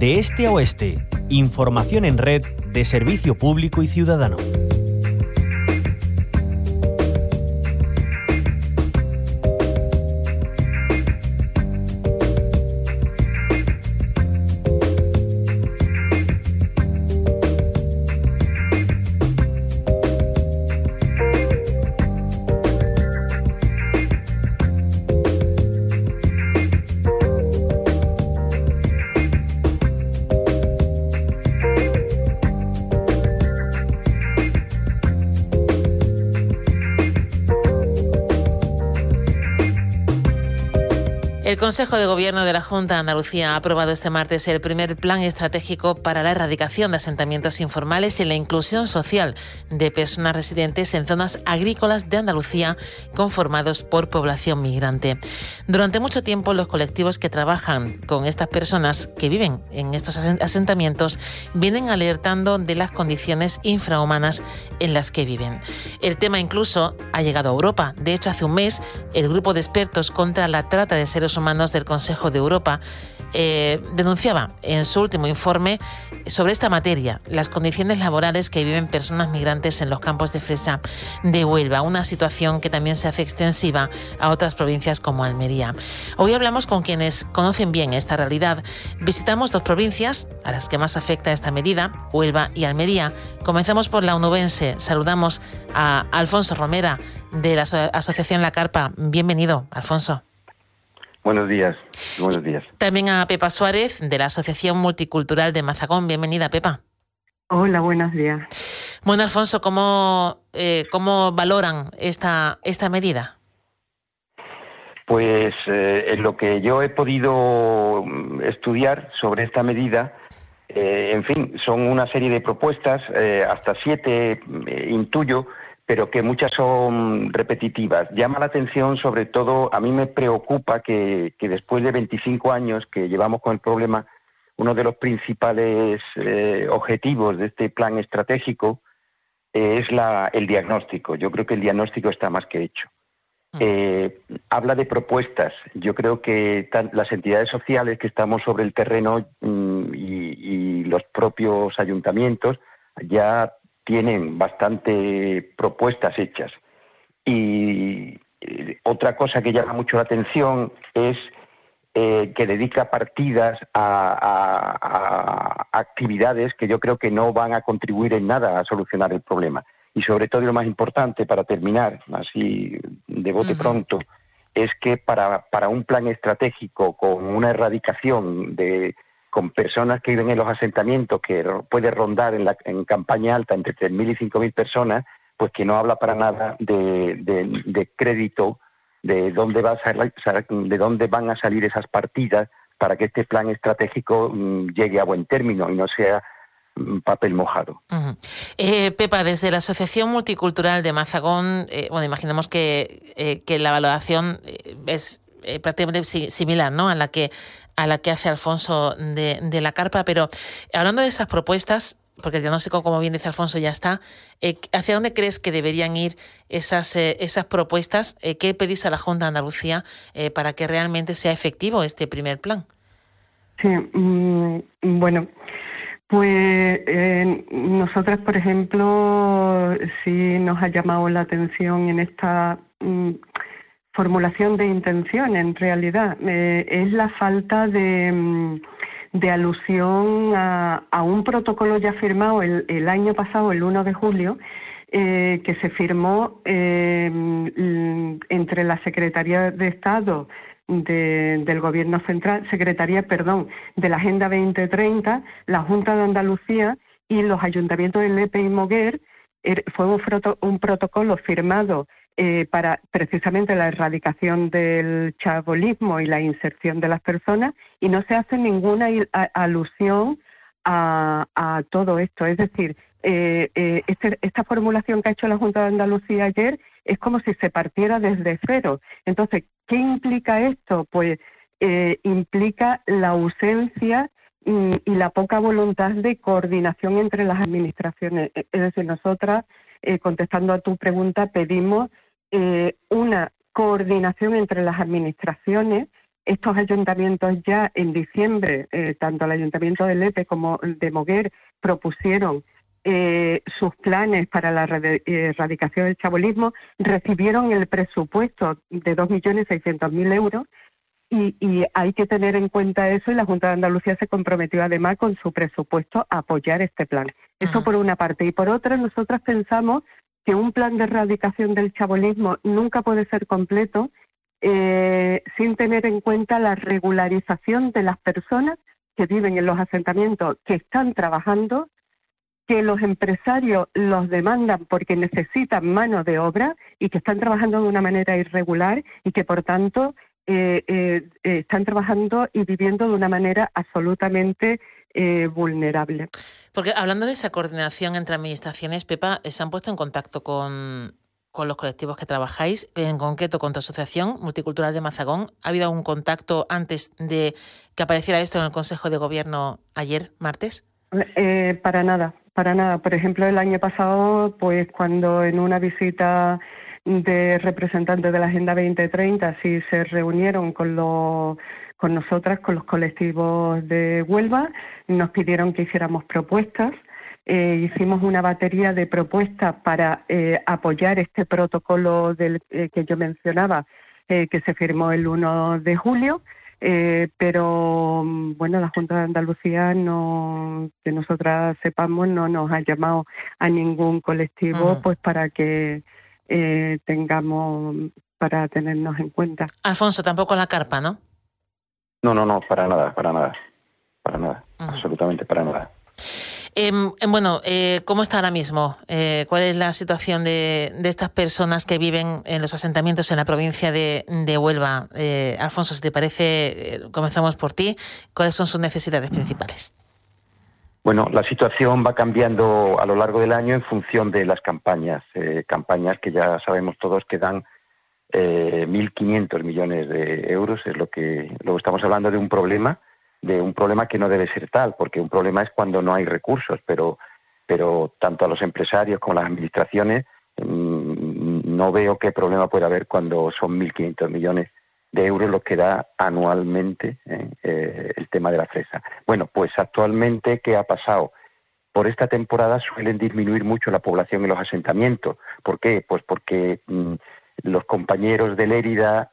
De este a oeste, información en red de servicio público y ciudadano. El Consejo de Gobierno de la Junta de Andalucía ha aprobado este martes el primer plan estratégico para la erradicación de asentamientos informales y la inclusión social de personas residentes en zonas agrícolas de Andalucía conformados por población migrante. Durante mucho tiempo, los colectivos que trabajan con estas personas que viven en estos asentamientos vienen alertando de las condiciones infrahumanas en las que viven. El tema incluso ha llegado a Europa. De hecho, hace un mes, el grupo de expertos contra la trata de seres humanos del Consejo de Europa denunciaba en su último informe sobre esta materia, las condiciones laborales que viven personas migrantes en los campos de fresa de Huelva, una situación que también se hace extensiva a otras provincias como Almería. Hoy hablamos con quienes conocen bien esta realidad. Visitamos dos provincias a las que más afecta esta medida, Huelva y Almería. Comenzamos por la onubense. Saludamos a Alfonso Romera de la Asociación La Carpa. Bienvenido, Alfonso. Buenos días, buenos días. También a Pepa Suárez, de la Asociación Multicultural de Mazagón. Bienvenida, Pepa. Hola, buenos días. Bueno, Alfonso, ¿cómo valoran esta medida? Pues en lo que yo he podido estudiar sobre esta medida, en fin, son una serie de propuestas, hasta 7 intuyo, pero que muchas son repetitivas. Llama la atención, sobre todo, a mí me preocupa que después de 25 años que llevamos con el problema, uno de los principales objetivos de este plan estratégico es el diagnóstico. Yo creo que el diagnóstico está más que hecho. Habla de propuestas. Yo creo que las entidades sociales que estamos sobre el terreno y los propios ayuntamientos ya tienen bastante propuestas hechas. Y otra cosa que llama mucho la atención es que dedica partidas a actividades que yo creo que no van a contribuir en nada a solucionar el problema. Y sobre todo, y lo más importante, para terminar, así de bote pronto, es que para un plan estratégico con una erradicación con personas que viven en los asentamientos, que puede rondar en campaña alta entre 3.000 y 5.000 personas, pues que no habla para nada de crédito, de dónde van a salir esas partidas para que este plan estratégico llegue a buen término y no sea papel mojado. Pepa, desde la Asociación Multicultural de Mazagón, imaginamos que la valoración es prácticamente similar, ¿no?, a la que hace Alfonso de la Carpa, pero hablando de esas propuestas, porque el diagnóstico, como bien dice Alfonso, ya está, ¿hacia dónde crees que deberían ir esas propuestas? ¿Qué pedís a la Junta de Andalucía para que realmente sea efectivo este primer plan? Sí, bueno, pues nosotras, por ejemplo, sí nos ha llamado la atención en esta formulación de intención, en realidad, es la falta de alusión a un protocolo ya firmado el año pasado, el 1 de julio, que se firmó entre la Secretaría de Estado del Gobierno Central, de la Agenda 2030, la Junta de Andalucía y los ayuntamientos de Lepe y Moguer. Fue un protocolo firmado para precisamente la erradicación del chabolismo y la inserción de las personas, y no se hace ninguna alusión a todo esto. Es decir, esta formulación que ha hecho la Junta de Andalucía ayer es como si se partiera desde cero. Entonces, ¿qué implica esto? Pues implica la ausencia y la poca voluntad de coordinación entre las administraciones. Es decir, nosotras, contestando a tu pregunta, pedimos una coordinación entre las administraciones estos ayuntamientos ya en diciembre, tanto el Ayuntamiento de Lepe como de Moguer, propusieron sus planes para la erradicación del chabolismo, recibieron el presupuesto de 2.600.000 euros y hay que tener en cuenta eso, y la Junta de Andalucía se comprometió además con su presupuesto a apoyar este plan. Eso por una parte. Y por otra, nosotras pensamos que un plan de erradicación del chabolismo nunca puede ser completo sin tener en cuenta la regularización de las personas que viven en los asentamientos, que están trabajando, que los empresarios los demandan porque necesitan mano de obra y que están trabajando de una manera irregular y que, por tanto, están trabajando y viviendo de una manera absolutamente vulnerable. Porque hablando de esa coordinación entre administraciones, Pepa, ¿se han puesto en contacto con los colectivos que trabajáis, en concreto con tu asociación Multicultural de Mazagón? ¿Ha habido algún contacto antes de que apareciera esto en el Consejo de Gobierno ayer, martes? Para nada. Por ejemplo, el año pasado, pues cuando en una visita de representantes de la Agenda 2030 sí se reunieron con nosotras, con los colectivos de Huelva, nos pidieron que hiciéramos propuestas. Hicimos una batería de propuestas para apoyar este protocolo que yo mencionaba, que se firmó el 1 de julio, pero bueno, la Junta de Andalucía, que nosotras sepamos, no nos ha llamado a ningún colectivo pues para que para tenernos en cuenta. Alfonso, tampoco la carpa, ¿no? No, para nada, absolutamente para nada. Bueno, ¿cómo está ahora mismo? ¿Cuál es la situación de estas personas que viven en los asentamientos en la provincia de Huelva? Alfonso, si te parece, comenzamos por ti. ¿Cuáles son sus necesidades principales? Bueno, la situación va cambiando a lo largo del año en función de las campañas que ya sabemos todos que dan 1.500 millones de euros. Es luego estamos hablando de un problema que no debe ser tal, porque un problema es cuando no hay recursos, pero tanto a los empresarios como a las administraciones no veo qué problema puede haber cuando son 1.500 millones de euros lo que da anualmente el tema de la fresa. Bueno, pues actualmente, ¿qué ha pasado? Por esta temporada suelen disminuir mucho la población en los asentamientos. ¿Por qué? Pues porque los compañeros de Lérida,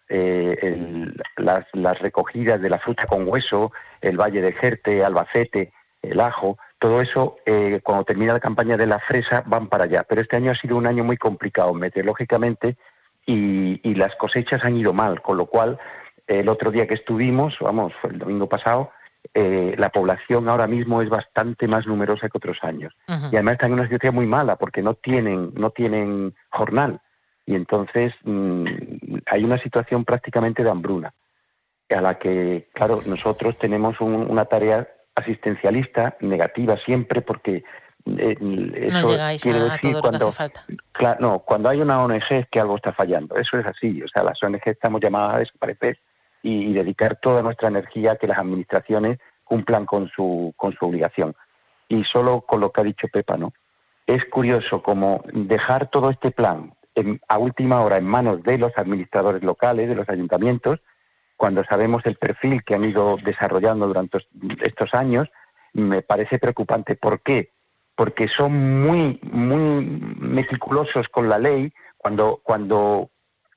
las recogidas de la fruta con hueso, el Valle de Jerte, Albacete, el Ajo, todo eso, cuando termina la campaña de la fresa, van para allá. Pero este año ha sido un año muy complicado meteorológicamente y las cosechas han ido mal, con lo cual el otro día que estuvimos, fue el domingo pasado, la población ahora mismo es bastante más numerosa que otros años. Y además están en una situación muy mala porque no tienen jornal. Y entonces hay una situación prácticamente de hambruna, a la que, claro, nosotros tenemos una tarea asistencialista negativa siempre, porque eso no llegáis quiere a decir todo lo que hace falta. Cuando hay una ONG es que algo está fallando. Eso es así. O sea, las ONG estamos llamadas a desaparecer y dedicar toda nuestra energía a que las administraciones cumplan con su obligación. Y solo con lo que ha dicho Pepa, ¿no? Es curioso como dejar todo este plan a última hora en manos de los administradores locales, de los ayuntamientos, cuando sabemos el perfil que han ido desarrollando durante estos años, me parece preocupante. ¿Por qué? Porque son muy meticulosos con la ley cuando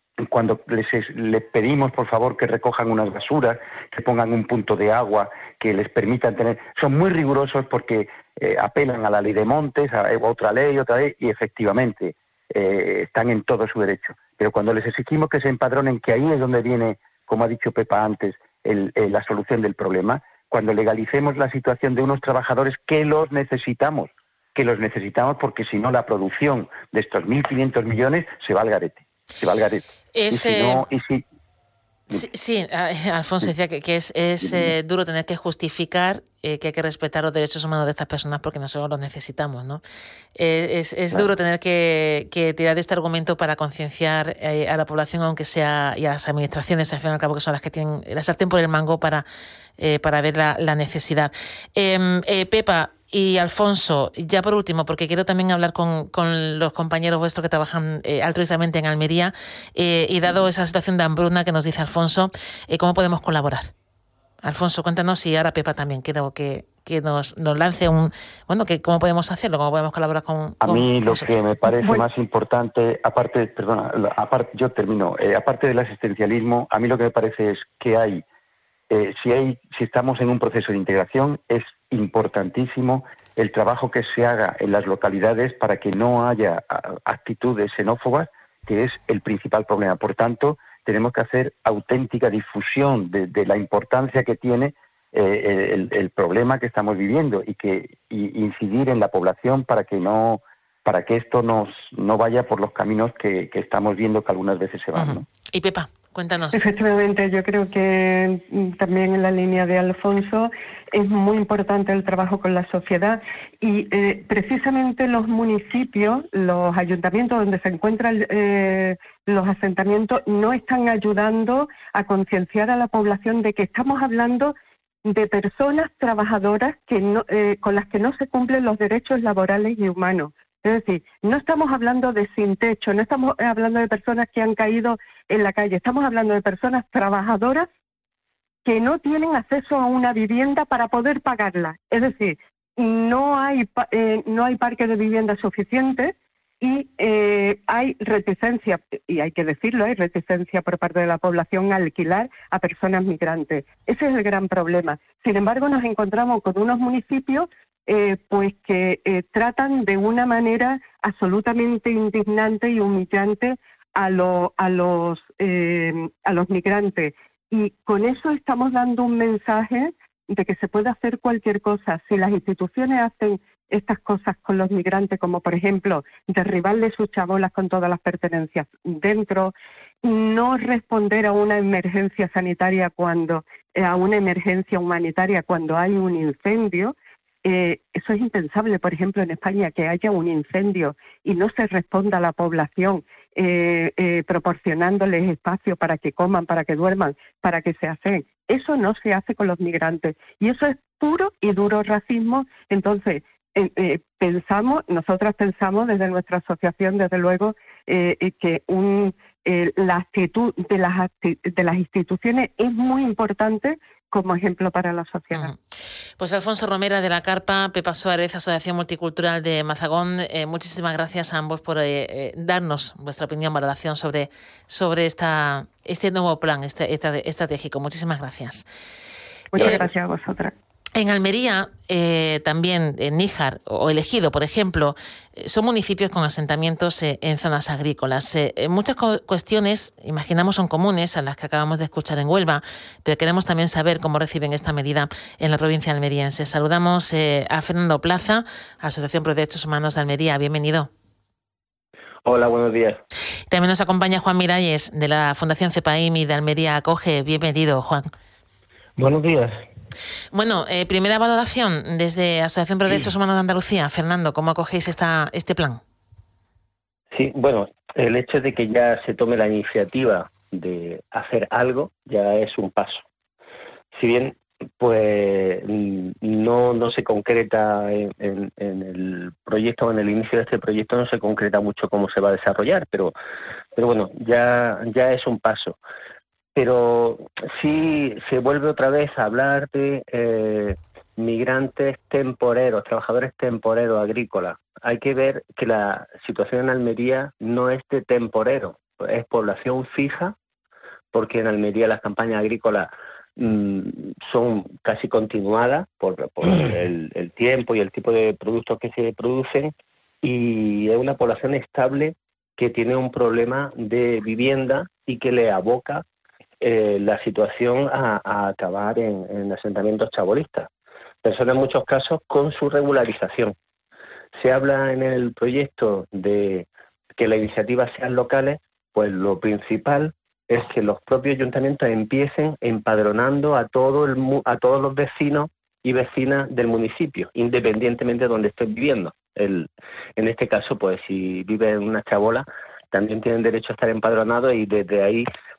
les pedimos, por favor, que recojan unas basuras, que pongan un punto de agua, que les permitan tener... Son muy rigurosos porque apelan a la ley de montes, a otra ley, y efectivamente están en todo su derecho. Pero cuando les exigimos que se empadronen, que ahí es donde viene, como ha dicho Pepa antes, la solución del problema, cuando legalicemos la situación de unos trabajadores que los necesitamos porque si no la producción de estos 1.500 millones se va al garete. Sí, Alfonso decía que es duro tener que justificar que hay que respetar los derechos humanos de estas personas porque nosotros los necesitamos, ¿no? Es duro tener que tirar de este argumento para concienciar a la población, aunque sea, y a las administraciones, al fin y al cabo, que son las que tienen la sartén por el mango para ver la necesidad. Pepa, Y Alfonso, ya por último, porque quiero también hablar con los compañeros vuestros que trabajan altruistamente en Almería, y dado esa situación de hambruna que nos dice Alfonso, ¿cómo podemos colaborar? Alfonso, cuéntanos, y ahora Pepa también, quiero que nos lance cómo podemos hacerlo, cómo podemos colaborar con A mí lo vosotros. que me parece más importante, aparte del asistencialismo, a mí lo que me parece es que si estamos en un proceso de integración, es importantísimo el trabajo que se haga en las localidades para que no haya actitudes xenófobas, que es el principal problema. Por tanto, tenemos que hacer auténtica difusión de la importancia que tiene el problema que estamos viviendo y incidir en la población para que esto no vaya por los caminos que estamos viendo que algunas veces se van, ¿no? Y Pepa, cuéntanos. Efectivamente, yo creo que también en la línea de Alfonso es muy importante el trabajo con la sociedad y precisamente los municipios, los ayuntamientos donde se encuentran los asentamientos no están ayudando a concienciar a la población de que estamos hablando de personas trabajadoras con las que no se cumplen los derechos laborales y humanos. Es decir, no estamos hablando de sin techo, no estamos hablando de personas que han caído en la calle, estamos hablando de personas trabajadoras que no tienen acceso a una vivienda para poder pagarla. Es decir, no hay parque de vivienda suficiente y hay reticencia, y hay que decirlo, hay reticencia por parte de la población a alquilar a personas migrantes. Ese es el gran problema. Sin embargo, nos encontramos con unos municipios pues que tratan de una manera absolutamente indignante y humillante a los migrantes. Y con eso estamos dando un mensaje de que se puede hacer cualquier cosa. Si las instituciones hacen estas cosas con los migrantes, como por ejemplo derribarle sus chabolas con todas las pertenencias dentro, no responder a una emergencia sanitaria a una emergencia humanitaria cuando hay un incendio, eso es impensable, por ejemplo, en España, que haya un incendio y no se responda a la población proporcionándoles espacio para que coman, para que duerman, para que se hacen. Eso no se hace con los migrantes y eso es puro y duro racismo. Entonces, nosotras pensamos desde nuestra asociación, desde luego, que la actitud de las instituciones es muy importante como ejemplo para la sociedad. Pues Alfonso Romera de la Carpa, Pepa Suárez, Asociación Multicultural de Mazagón, muchísimas gracias a ambos por darnos vuestra opinión, valoración sobre este nuevo plan estratégico. Muchísimas gracias. Muchas gracias a vosotras. En Almería, también en Níjar o El Ejido, por ejemplo, son municipios con asentamientos en zonas agrícolas. Muchas cuestiones, imaginamos, son comunes a las que acabamos de escuchar en Huelva, pero queremos también saber cómo reciben esta medida en la provincia almeriense. Saludamos a Fernando Plaza, Asociación Pro Derechos Humanos de Almería. Bienvenido. Hola, buenos días. También nos acompaña Juan Miralles, de la Fundación CEPAIMI de Almería Acoge. Bienvenido, Juan. Buenos días. Bueno, primera valoración desde Asociación Pro Derechos Humanos de Andalucía. Fernando, ¿cómo acogéis este plan? Sí, bueno, el hecho de que ya se tome la iniciativa de hacer algo ya es un paso. Si bien pues no se concreta en el proyecto, en el inicio de este proyecto no se concreta mucho cómo se va a desarrollar, pero bueno, ya es un paso. Pero sí se vuelve otra vez a hablar de migrantes temporeros, trabajadores temporeros agrícolas. Hay que ver que la situación en Almería no es de temporero, es población fija, porque en Almería las campañas agrícolas son casi continuadas por el tiempo y el tipo de productos que se producen, y es una población estable que tiene un problema de vivienda y que le aboca la situación a acabar en asentamientos chabolistas. Personas en muchos casos con su regularización. Se habla en el proyecto de que las iniciativas sean locales, pues lo principal es que los propios ayuntamientos empiecen empadronando a todos los vecinos y vecinas del municipio, independientemente de donde estén viviendo. En este caso, pues si viven en una chabola, también tienen derecho a estar empadronados y desde ahí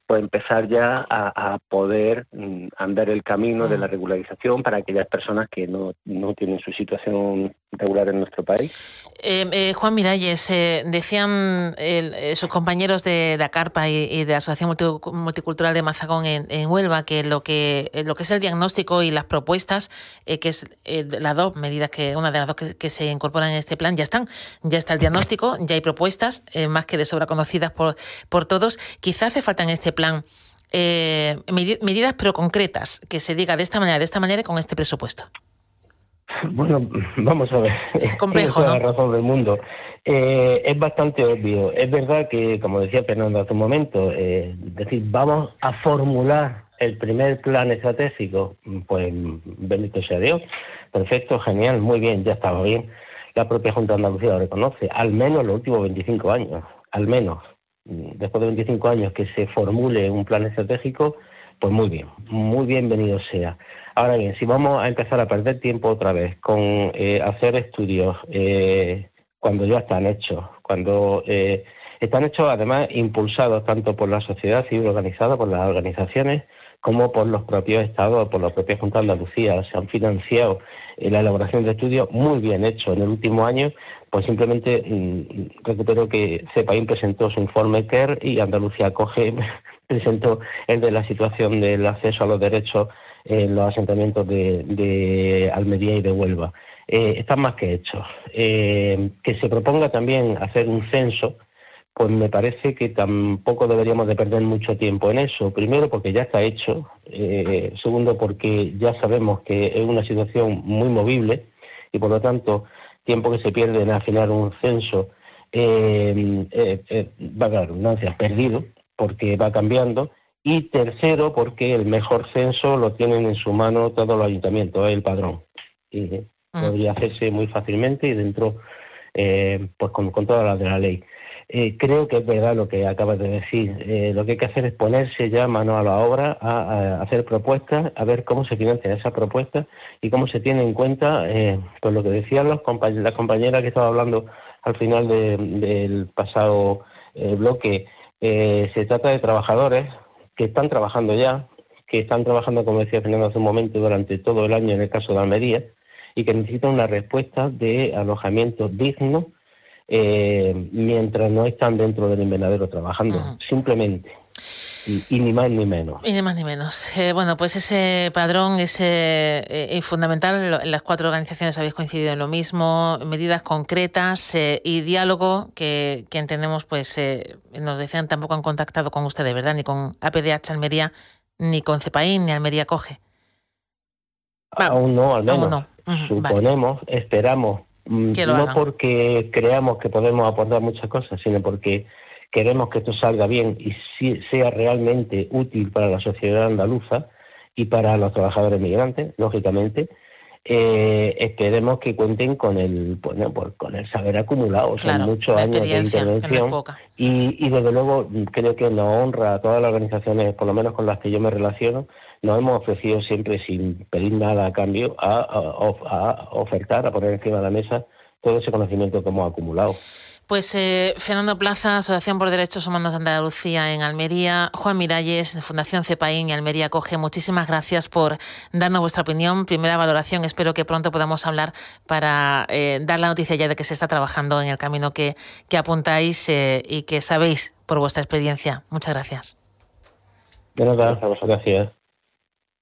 pues empezar ya a poder andar el camino de la regularización para aquellas personas que no tienen su situación regular en nuestro país. Juan Miralles, decían sus compañeros de ACARPA y de la Asociación Multicultural de Mazagón en Huelva que lo que es el diagnóstico y las propuestas, que es las dos medidas, una de las dos que se incorporan en este plan, ya está el diagnóstico, ya hay propuestas, más que de sobra conocidas por todos. Quizá hace falta en este plan medidas pero concretas, que se diga de esta manera y con este presupuesto. Bueno, vamos a ver. Es complejo, ¿no? ¿no? La razón del mundo. Es bastante obvio. Es verdad que, como decía Fernando hace un momento, vamos a formular el primer plan estratégico, pues bendito sea Dios. Perfecto, genial, muy bien, ya estaba bien. La propia Junta de Andalucía lo reconoce, al menos los últimos 25 años, al menos. Después de 25 años que se formule un plan estratégico, pues muy bienvenido sea. Ahora bien, si vamos a empezar a perder tiempo otra vez con hacer estudios cuando ya están hechos, cuando están hechos además impulsados tanto por la sociedad civil organizada, por las organizaciones, como por los propios estados, por la propia Junta de Andalucía, se han financiado la elaboración de estudios muy bien hechos en el último año. Pues simplemente recupero que CEPAIN presentó su informe CARE y Andalucía Acoge presentó el de la situación del acceso a los derechos en los asentamientos de Almería y de Huelva. Están más que hechos. Que se proponga también hacer un censo, pues me parece que tampoco deberíamos de perder mucho tiempo en eso. Primero, porque ya está hecho. Segundo, porque ya sabemos que es una situación muy movible y, por lo tanto, tiempo que se pierde en afinar un censo va a haber redundancias, perdido, porque va cambiando. Y tercero, porque el mejor censo lo tienen en su mano todos los ayuntamientos, el padrón. Y podría hacerse muy fácilmente y dentro, pues con todas las de la ley. Creo que es verdad lo que acabas de decir. Lo que hay que hacer es ponerse ya mano a la obra, a hacer propuestas, a ver cómo se financian esas propuestas y cómo se tiene en cuenta, pues lo que decían la compañera que estaba hablando al final del pasado bloque. Se trata de trabajadores que están trabajando ya, que están trabajando, como decía Fernando hace un momento, durante todo el año en el caso de Almería, y que necesitan una respuesta de alojamiento digno mientras no están dentro del invernadero trabajando, simplemente. Y ni más ni menos. Y ni más ni menos. Bueno, pues ese padrón es fundamental. Las cuatro organizaciones habéis coincidido en lo mismo. Medidas concretas y diálogo que entendemos, pues nos decían, tampoco han contactado con ustedes, ¿verdad? Ni con APDH Almería, ni con CEPAIN, ni Almería Coge. Aún no, al menos. Aún no. Suponemos, esperamos. No porque creamos que podemos aportar muchas cosas, sino porque queremos que esto salga bien y sea realmente útil para la sociedad andaluza y para los trabajadores migrantes, lógicamente. Esperemos que cuenten con el saber acumulado, claro, son muchos años de intervención y desde luego creo que nos honra a todas las organizaciones, por lo menos con las que yo me relaciono. Nos hemos ofrecido siempre, sin pedir nada a cambio, a ofertar, a poner encima de la mesa todo ese conocimiento que hemos acumulado. Pues Fernando Plaza, Asociación por Derechos Humanos de Andalucía en Almería, Juan Miralles, Fundación CEPAIN y Almería Coge, muchísimas gracias por darnos vuestra opinión, primera valoración. Espero que pronto podamos hablar para dar la noticia ya de que se está trabajando en el camino que apuntáis y que sabéis por vuestra experiencia. Muchas gracias. De nada, gracias.